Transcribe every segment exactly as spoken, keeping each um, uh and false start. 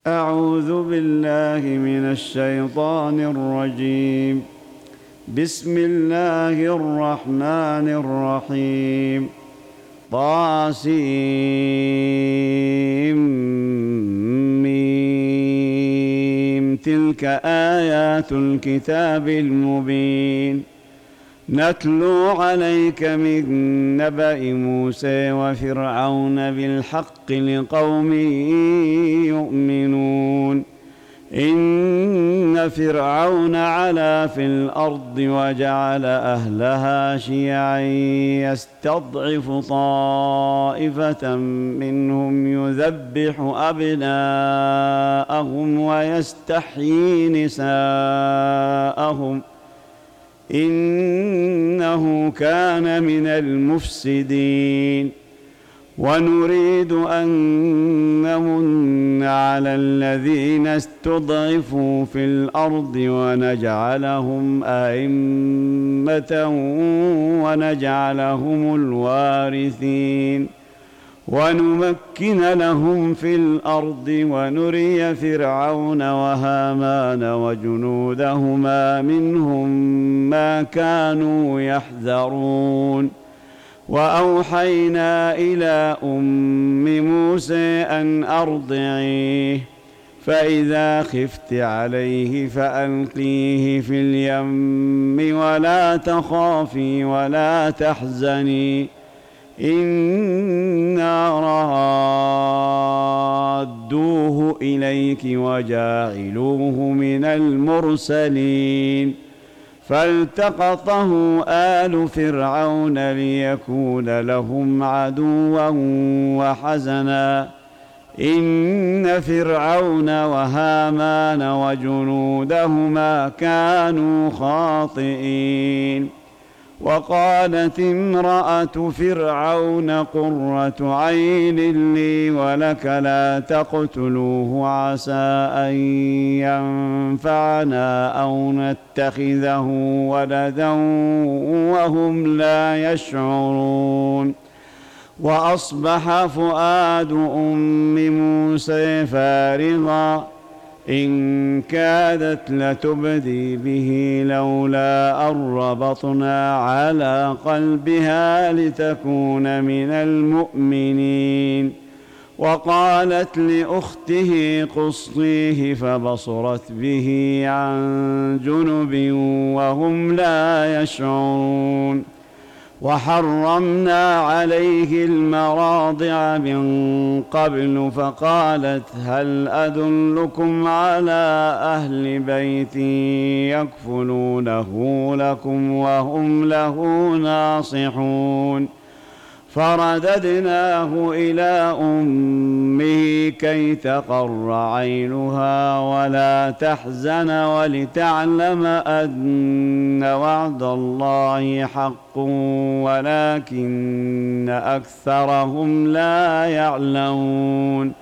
أعوذ بالله من الشيطان الرجيم. بسم الله الرحمن الرحيم. طاسيم تلك آيات الكتاب المبين نتلو عليك من نبأ موسى وفرعون بالحق لقوم يؤمنون. إن فرعون علا في الأرض وجعل أهلها شيعا يستضعف طائفة منهم يذبح أبناءهم ويستحيي نساءهم إنه كان من المفسدين. ونريد أن نمن على الذين استضعفوا في الأرض ونجعلهم أئمة ونجعلهم الوارثين ونمكن لهم في الأرض ونري فرعون وهامان وجنودهما منهم ما كانوا يحذرون. وأوحينا إلى أم موسى أن أرضعيه فإذا خفت عليه فألقيه في اليم ولا تخافي ولا تحزني إنا رادوه إليك وجاعلوه من المرسلين. فالتقطه آل فرعون ليكون لهم عدوا وحزنا إن فرعون وهامان وجنودهما كانوا خاطئين. وقالت امرأة فرعون قرة عين لي ولك لا تقتلوه عسى أن ينفعنا أو نتخذه ولدا وهم لا يشعرون. وأصبح فؤاد أم موسى فارغا إن كادت لتبدي به لولا أن ربطنا على قلبها لتكون من المؤمنين. وقالت لأخته قصيه فبصرت به عن جنب وهم لا يشعرون. وحرمنا عليه المراضع من قبل فقالت هل أدلكم على أهل بيت يكفلونه لكم وهم له ناصحون. فرددناه إلى أمه كي تقر عينها ولا تحزن ولتعلم أن وعد الله حق ولكن أكثرهم لا يعلمون.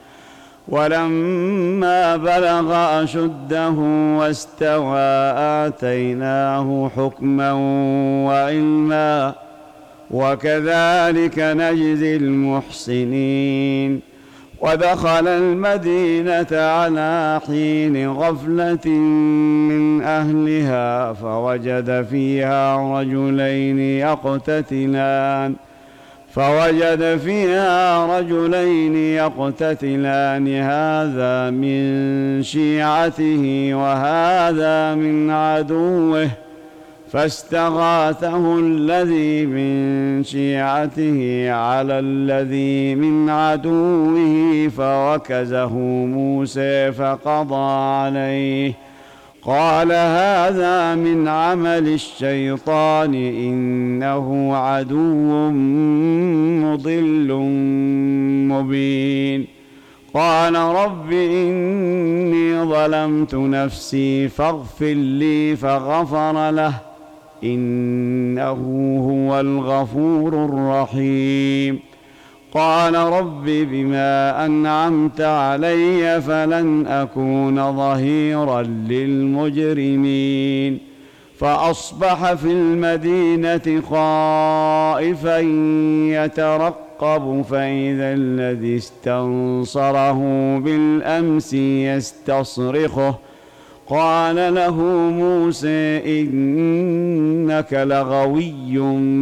ولما بلغ أشده واستوى آتيناه حكما وعلما وكذلك نجزي المحسنين. ودخل المدينة على حين غفلة من أهلها فوجد فيها رجلين يقتتلان فوجد فيها رجلين يقتتلان هذا من شيعته وهذا من عدوه فاستغاثه الذي من شيعته على الذي من عدوه فوكزه موسى فقضى عليه قال هذا من عمل الشيطان إنه عدو مضل مبين. قال رب إني ظلمت نفسي فاغفر لي فغفر له إنه هو الغفور الرحيم. قال رب بما أنعمت علي فلن أكون ظهيرا للمجرمين. فأصبح في المدينة خائفا يترقب يترقب فإذا الذي استنصره بالأمس يستصرخه قال له موسى إنك لغوي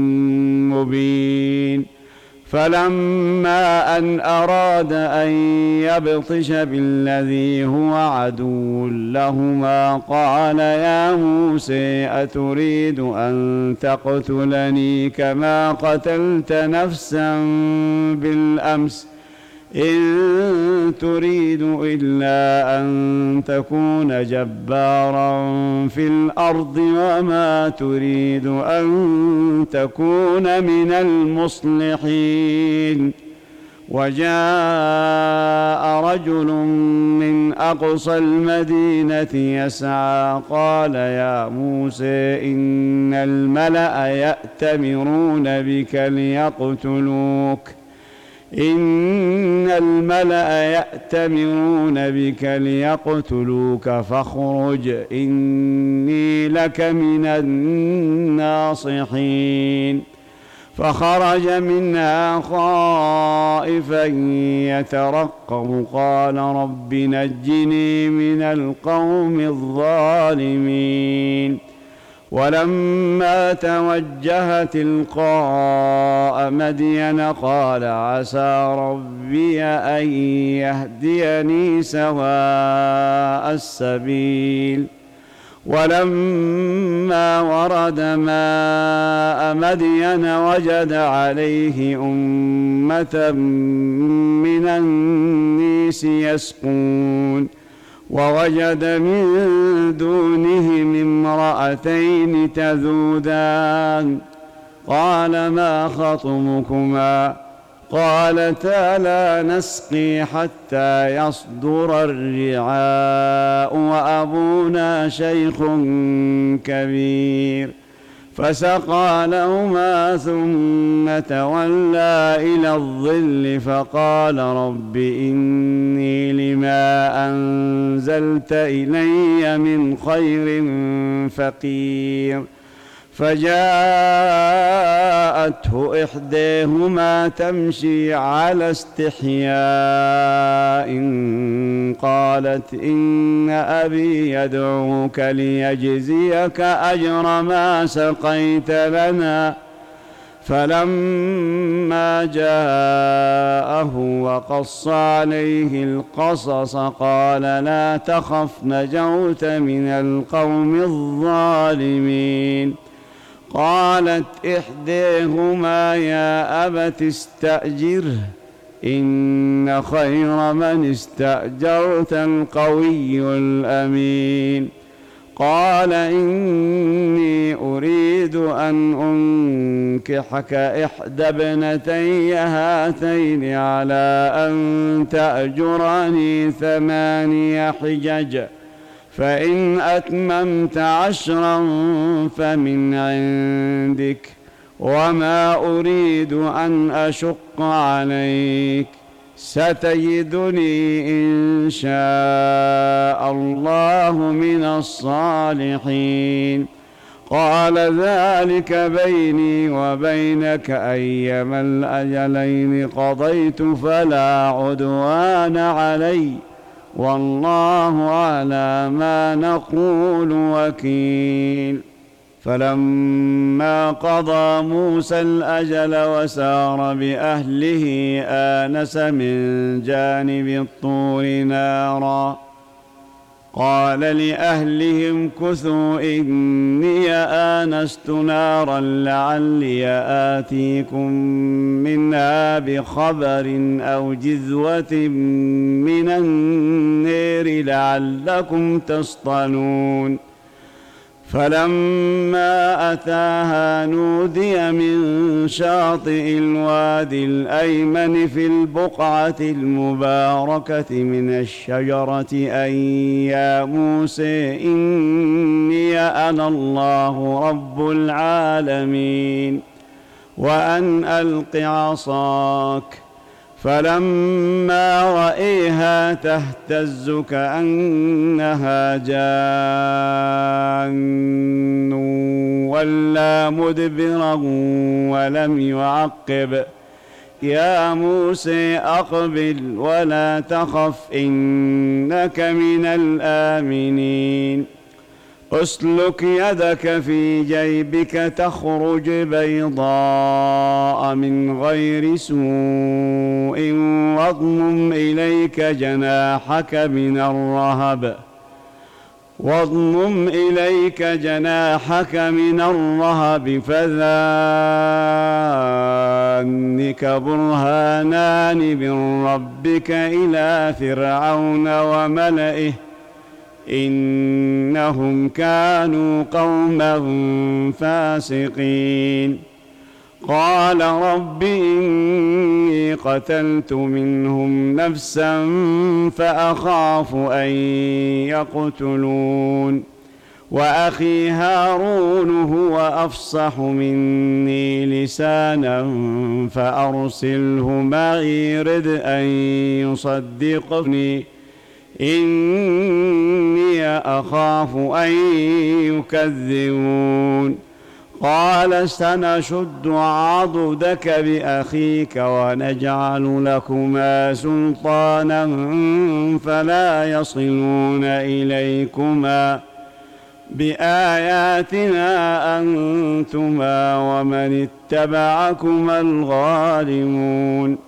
مبين. فلما أن أراد أن يبطش بالذي هو عدو لهما قال يا موسى أتريد أن تقتلني كما قتلت نفسا بالأمس إن تريد إلا أن تكون جبارا في الأرض وما تريد أن تكون من المصلحين. وجاء رجل من أقصى المدينة يسعى قال يا موسى إن الملأ يأتمرون بك ليقتلوك إن الملأ يأتمرون بك ليقتلوك فاخرج إني لك من الناصحين. فخرج منها خائفا يترقب قال رب نجني من القوم الظالمين. ولما توجه تلقاء مدين قال عسى ربي أن يهديني سواء السبيل. ولما ورد ماء مدين وجد عليه أمة من الناس يسقون ووجد من دونهم امرأتين تذودان قال ما خطبكما قالتا لا نسقي حتى يصدر الرعاء وأبونا شيخ كبير. فسقى لهما ثم تولى إلى الظل فقال رب إني لما أنزلت إلي من خير فقير. فجاءته إحداهما تمشي على استحياء قالت إن أبي يدعوك ليجزيك أجر ما سقيت لنا. فلما جاءه وقص عليه القصص قال لا تخف نجوت من القوم الظالمين. قالت إحداهما يا أبت استأجره إن خير من استأجرت القوي الأمين. قال إني أريد أن أنكحك إحدى ابنتي هاتين على أن تأجرني ثماني حجج فإن أتممت عشرا فمن عندك وما أريد أن أشق عليك ستجدني إن شاء الله من الصالحين. قال ذلك بيني وبينك أيما الأجلين قضيت فلا عدوان علي والله على ما نقول وكيل. فلما قضى موسى الأجل وسار بأهله آنس من جانب الطور نارا قال لأهلهم كثوا إني آنست نارا لعلي آتيكم منها بخبر أو جذوة من النار لعلكم تصطلون. فلما أتاها نودي من شاطئ الوادي الأيمن في البقعة المباركة من الشجرة أن يا موسى إني أنا الله رب العالمين وأن ألق عصاك. فلما رأيها تهتز كأنها جان ولا مدبرا ولم يعقب يا موسى أقبل ولا تخف إنك من الآمنين أسلك يدك في جيبك تخرج بيضاء من غير سوء واضمم إليك جناحك من الرهب واضمم إليك جناحك من الرهب فذلك برهانان من ربك إلى فرعون وملئه إنهم كانوا قوما فاسقين قال رب إني قتلت منهم نفسا فأخاف أن يقتلون وأخي هارون هو أفصح مني لسانا فأرسله معي رد أن يصدقني إني أخاف أن يكذبون قال سنشد عضدك بأخيك ونجعل لكما سلطانا فلا يصلون إليكما بآياتنا أنتما ومن اتبعكما الغالبون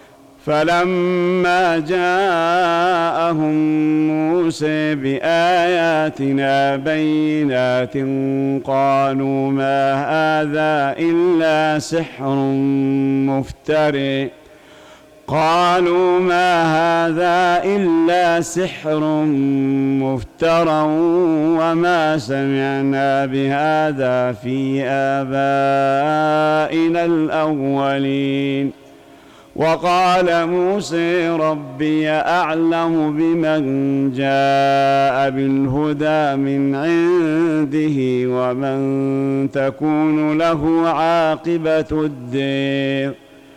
فلما جاءهم موسى بآياتنا بينات قالوا ما هذا إلا سحر مفتري قالوا ما هذا إلا سحر مفترى وما سمعنا بهذا في آبائنا الأولين وقال موسى ربي أعلم بمن جاء بالهدى من عنده ومن تكون له عاقبة الدير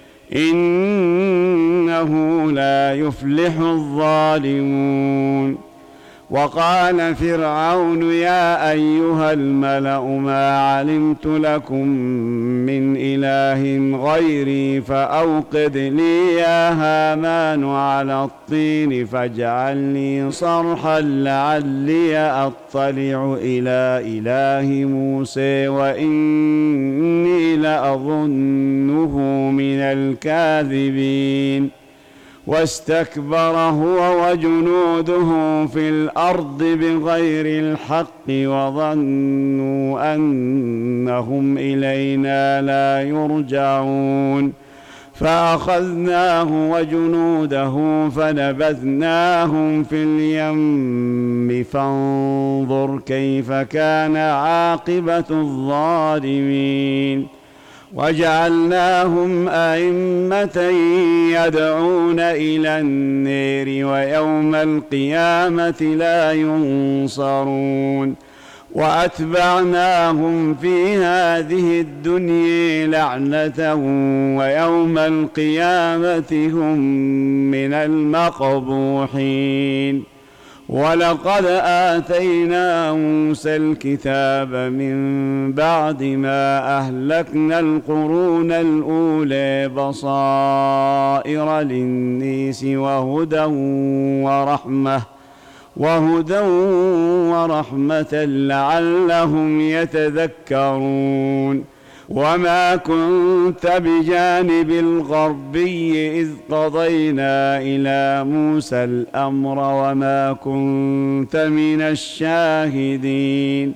إنه لا يفلح الظالمون وقال فرعون يا أيها الملأ ما علمت لكم من إله غيري فأوقد لي يا هامان على الطين فاجعل لي صرحا لعلي أطلع إلى إله موسى وإني لأظنه من الكاذبين واستكبر هو وجنوده في الأرض بغير الحق وظنوا أنهم إلينا لا يرجعون فأخذناه وجنوده فنبذناهم في اليم فانظر كيف كان عاقبة الظالمين وجعلناهم أئمة يدعون إلى النار ويوم القيامة لا ينصرون وأتبعناهم في هذه الدنيا لعنة ويوم القيامة هم من المقبوحين ولقد آتينا موسى الكتاب من بعد ما أهلكنا القرون الأولى بصائر للناس وهدى ورحمة وهدى ورحمة لعلهم يتذكرون وما كنت بجانب الغربي إذ قضينا إلى موسى الأمر وما كنت من الشاهدين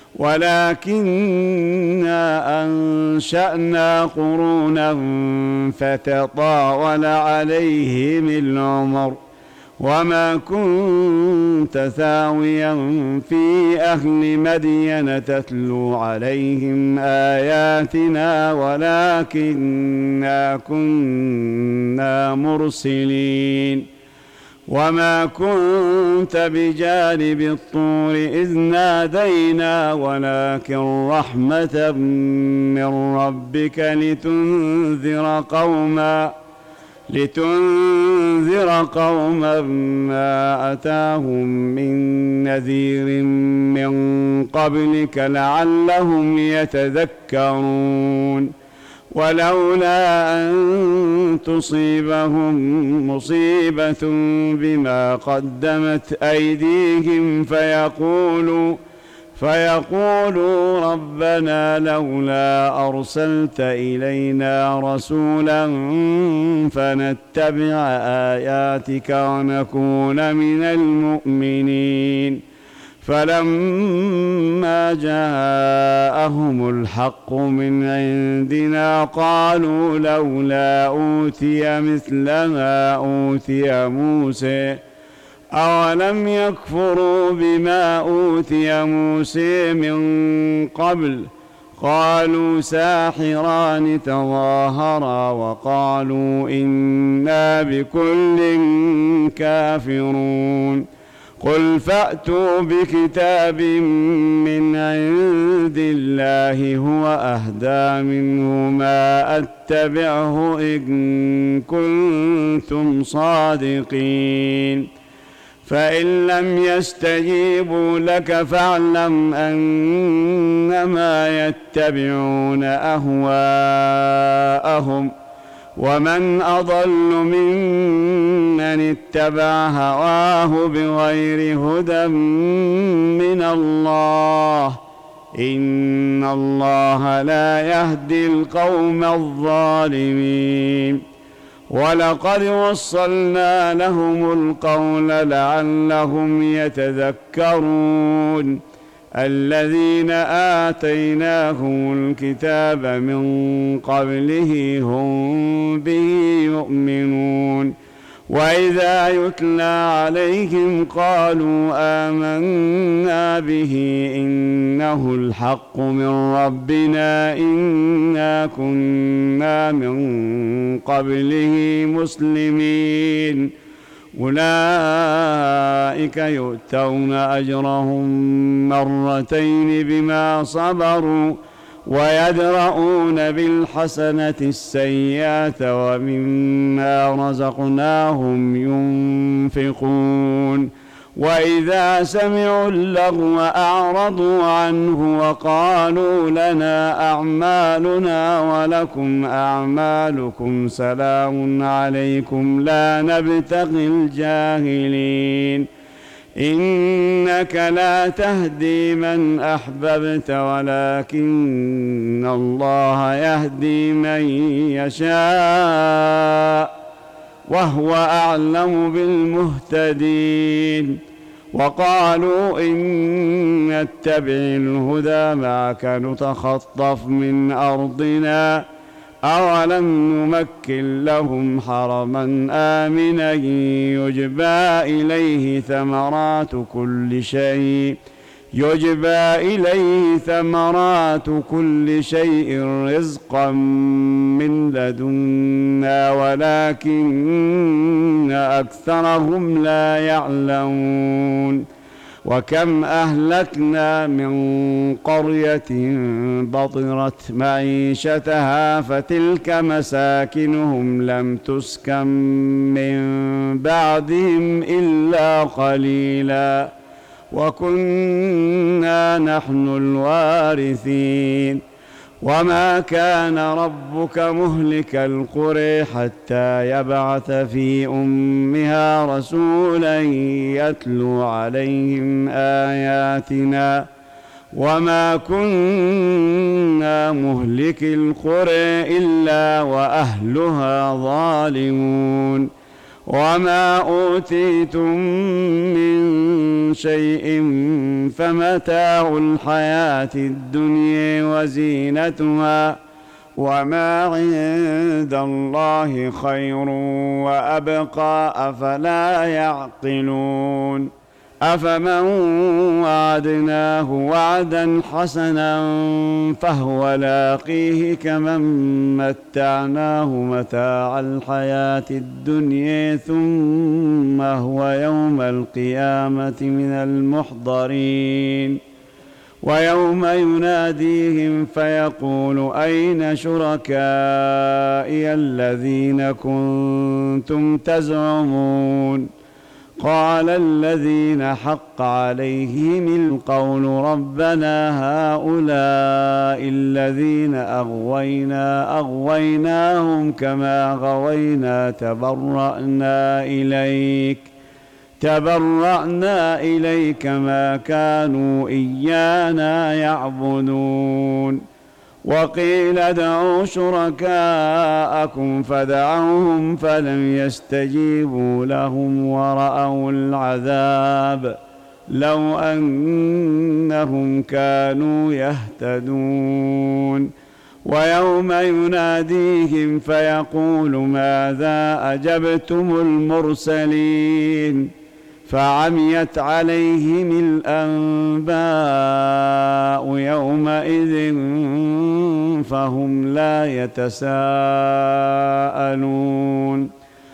ولكننا أنشأنا قرونا فتطاول عليهم العمر وما كنت ثاويا في أهل مدين تتلو عليهم آياتنا ولكننا كنا مرسلين وما كنت بجانب الطور إذ نادينا ولكن رحمة من ربك لتنذر قوما لتنذر قوما ما أتاهم من نذير من قبلك لعلهم يتذكرون ولولا أن تصيبهم مصيبة بما قدمت أيديهم فيقولوا فيقولوا ربنا لولا أرسلت إلينا رسولا فنتبع آياتك ونكون من المؤمنين. فلما جاءهم الحق من عندنا قالوا لولا أوتي مثل ما أوتي موسى أولم يكفروا بما أوتي موسى من قبل قالوا ساحران تظاهرا وقالوا إنا بكل كافرون. قل فأتوا بكتاب من عند الله هو أهدى منه ما أتبعه إن كنتم صادقين. فإن لم يستجيبوا لك فاعلم أنما يتبعون أهواءهم ومن أضل ممن اتبع هواه بغير هدى من الله إن الله لا يهدي القوم الظالمين. ولقد وصلنا لهم القول لعلهم يتذكرون. الذين آتيناهم الكتاب من قبله هم به يؤمنون وإذا يتلى عليهم قالوا آمنا به إنه الحق من ربنا إنا كنا من قبله مسلمين. أولئك يؤتون أجرهم مرتين بما صبروا ويدرؤون بالحسنة السيئة ومما رزقناهم ينفقون. وإذا سمعوا اللغو أعرضوا عنه وقالوا لنا أعمالنا ولكم أعمالكم سلام عليكم لا نبتغي الجاهلين. إنك لا تهدي من أحببت ولكن الله يهدي من يشاء وهو أعلم بالمهتدين. وقالوا إن نتبع الهدى معك نتخطف من أرضنا أولم نمكن لهم حرما آمنا يجبى إليه ثمرات كل شيء يجبى إليه ثمرات كل شيء رزقا من لدنا ولكن أكثرهم لا يعلمون. وكم أهلكنا من قرية بطرت معيشتها فتلك مساكنهم لم تسكن من بعدهم إلا قليلا وكنا نحن الوارثين. وما كان ربك مهلك القرى حتى يبعث في أمها رسولا يتلو عليهم آياتنا وما كنا مهلك القرى إلا وأهلها ظالمون. وما أوتيتم من شيء فمتاع الحياة الدنيا وزينتها وما عند الله خير وأبقى أفلا يعقلون. أفمن وعدناه وعدا حسنا فهو لاقيه كمن متعناه متاع الحياة الدنيا ثم هو يوم القيامة من المحضرين. ويوم يناديهم فيقول أين شركائي الذين كنتم تزعمون قال الذين حق عليهم القول ربنا هؤلاء الذين أغوينا أغويناهم كما غوينا تبرأنا إليك تبرأنا إليك ما كانوا إيانا يعبدون وقيل ادعوا شركاءكم فدعوهم فلم يستجيبوا لهم ورأوا العذاب لو أنهم كانوا يهتدون ويوم يناديهم فيقول ماذا أجبتم المرسلين فعميت عليهم الأنباء يومئذ فهم لا يتساءلون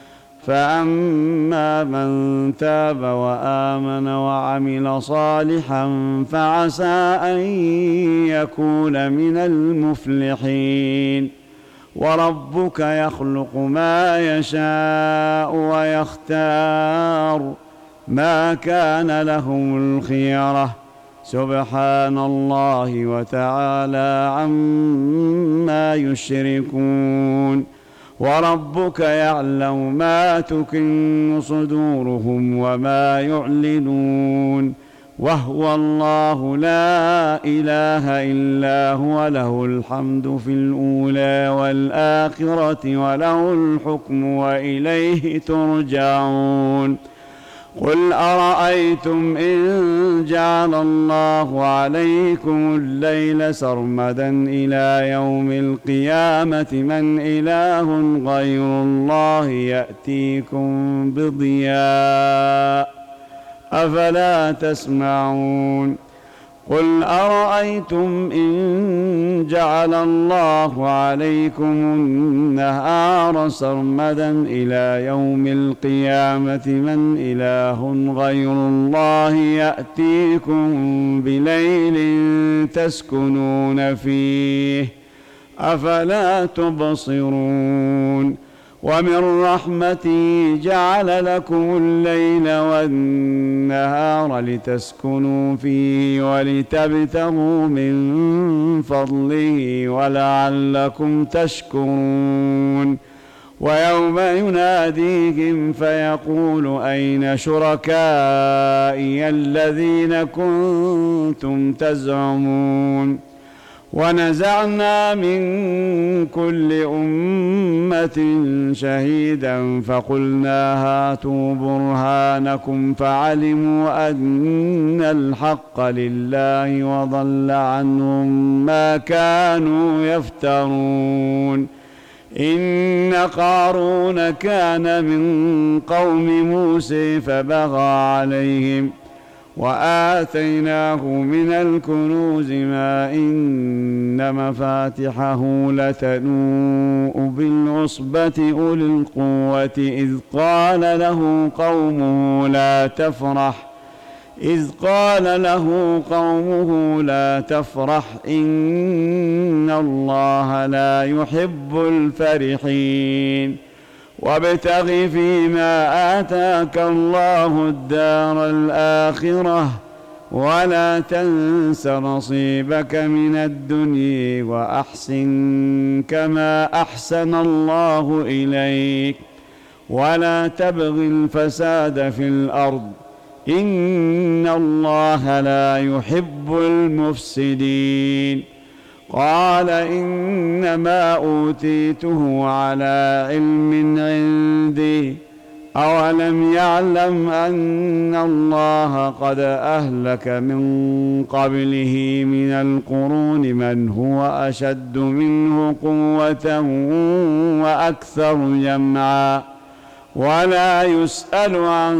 فأما من تاب وآمن وعمل صالحا فعسى أن يكون من المفلحين وربك يخلق ما يشاء ويختار ما كان لهم الخيرة سبحان الله وتعالى عما يشركون وربك يعلم ما تكن صدورهم وما يعلنون وهو الله لا إله إلا هو له الحمد في الأولى والآخرة وله الحكم وإليه ترجعون قل أرأيتم إن جعل الله عليكم الليل سرمدا إلى يوم القيامة من إله غير الله يأتيكم بضياء أفلا تسمعون قل أرأيتم إن جعل الله عليكم النهار سرمدا إلى يوم القيامة من إله غير الله يأتيكم بليل تسكنون فيه أفلا تبصرون ومن رحمته جعل لكم الليل والنهار لتسكنوا فيه ولتبتغوا من فضله ولعلكم تشكرون ويوم يناديهم فيقول أين شركائي الذين كنتم تزعمون ونزعنا من كل أمة شهيدا فقلنا هاتوا برهانكم فعلموا أن الحق لله وضل عنهم ما كانوا يفترون إن قارون كان من قوم موسى فبغى عليهم وآتيناه من الكنوز ما إن مفاتحه لتنوء بالعصبة أولي القوة إذ قال له قومه لا تفرح إذ قال له قومه لا تفرح إن الله لا يحب الفرحين وابتغ فيما آتاك الله الدار الآخرة ولا تنس نصيبك من الدنيا وأحسن كما أحسن الله إليك ولا تبغ الفساد في الأرض إن الله لا يحب المفسدين قال إنما أوتيته على علم عندي أولم يعلم أن الله قد أهلك من قبله من القرون من هو أشد منه قوة وأكثر جمعا ولا يسأل عن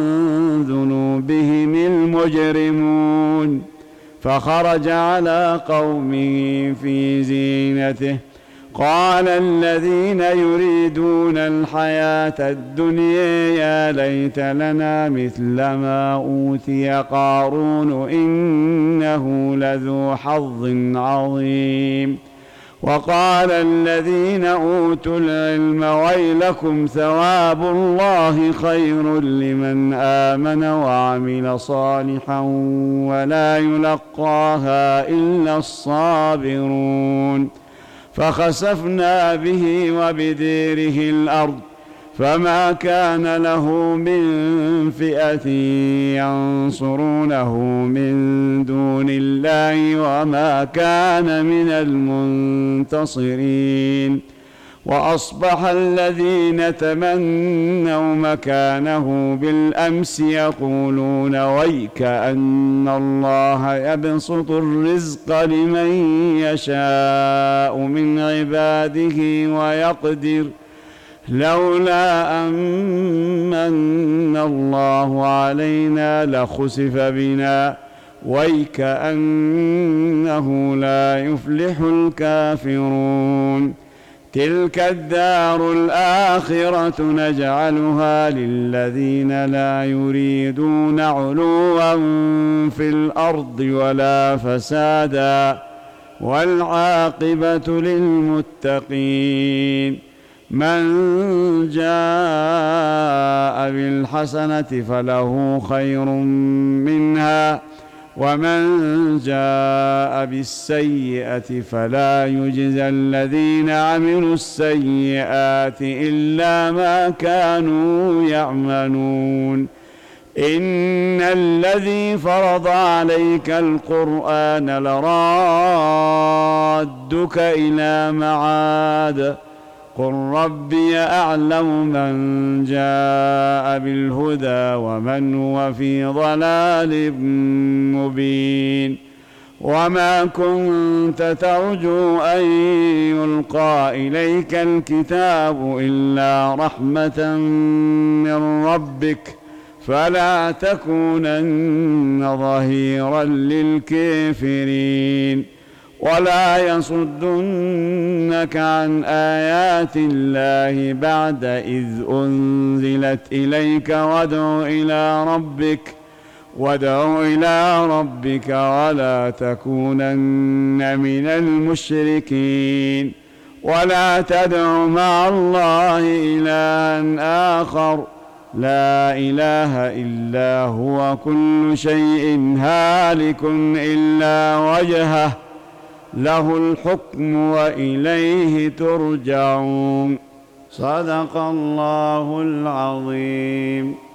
ذنوبهم المجرمون فخرج على قومه في زينته قال الذين يريدون الحياة الدنيا يا ليت لنا مثل ما أوتي قارون إنه لذو حظ عظيم وقال الذين أوتوا العلم ويلكم ثواب الله خير لمن آمن وعمل صالحا ولا يلقاها إلا الصابرون فخسفنا به وبديره الأرض فما كان له من فئة ينصرونه من دون الله وما كان من المنتصرين وأصبح الذين تمنوا مكانه بالأمس يقولون ويك أن الله يبسط الرزق لمن يشاء من عباده ويقدر لولا أمن الله علينا لخسف بنا ويكأنه لا يفلح الكافرون تلك الدار الآخرة نجعلها للذين لا يريدون علوا في الأرض ولا فسادا والعاقبة للمتقين من جاء بالحسنة فله خير منها ومن جاء بالسيئة فلا يجزى الذين عملوا السيئات إلا ما كانوا يعملون إن الذي فرض عليك القرآن لرادك إلى معاد قل ربي أعلم من جاء بالهدى ومن هو في ضلال مبين وما كنت ترجو أن يلقى إليك الكتاب إلا رحمة من ربك فلا تكونن ظهيرا للكافرين ولا يصدنك عن آيات الله بعد إذ أنزلت إليك وادع إلى ربك وادع إلى ربك ولا تكونن من المشركين ولا تدع مع الله إلها آخر لا إله إلا هو كل شيء هالك إلا وجهه له الحكم وإليه ترجعون صدق الله العظيم.